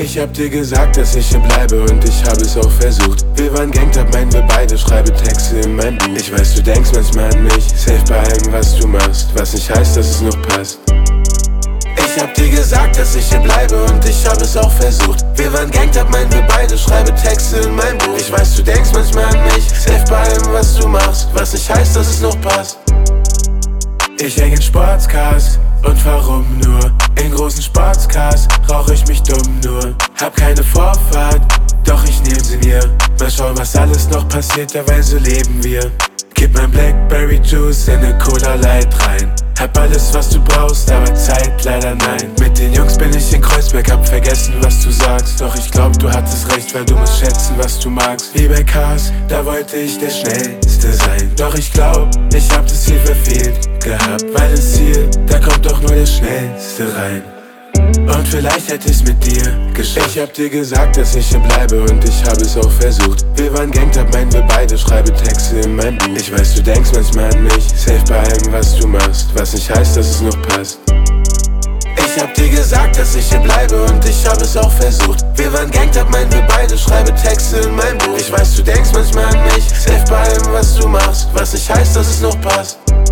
Ich hab dir gesagt, dass ich hier bleibe und ich hab es auch versucht. Wir waren Gangtab, meinen wir beide, schreibe Texte in mein Buch. Ich weiß, du denkst manchmal an mich, safe bei allem, was du machst, was nicht heißt, dass es noch passt. Ich hab dir gesagt, dass ich hier bleibe und ich hab es auch versucht. Wir waren Gangtab, meinen wir beide, schreibe Texte in mein Buch. Ich weiß, du denkst manchmal an mich, safe bei allem, was du machst, was nicht heißt, dass es noch passt. Ich häng in Sportscars und warum nur? In großen Sportscars rauch ich mich dumm nur. Hab keine Vorfahrt, doch ich nehm sie mir. Mal schauen, was alles noch passiert, dabei so leben wir. Gib mein Blackberry Juice in ne Cola Light rein. Hab alles, was du brauchst, aber Zeit leider nein. Mit den Jungs bin ich in Kreuzberg, hab vergessen, was du sagst. Doch ich glaub, du hattest recht, weil du musst schätzen, was du magst. Wie bei Cars, da wollte ich der Schnellste sein. Doch ich glaub, ich hab das Ziel verfehlt gehabt. Weil ins Ziel, da kommt doch nur der Schnellste rein. Und vielleicht hätte ich's mit dir geschafft. Ich hab dir gesagt, dass ich hier bleibe und ich hab es auch versucht. Wir waren Gangtab, meinen wir beide, schreibe Texte in mein Buch. Ich weiß, du denkst manchmal an mich, safe bei allem, was du machst, was nicht heißt, dass es noch passt. Ich hab dir gesagt, dass ich hier bleibe und ich hab es auch versucht. Wir waren Gangtab, meinen wir beide, schreibe Texte in mein Buch. Ich weiß, du denkst manchmal an mich, safe bei allem, was du machst, was nicht heißt, dass es noch passt.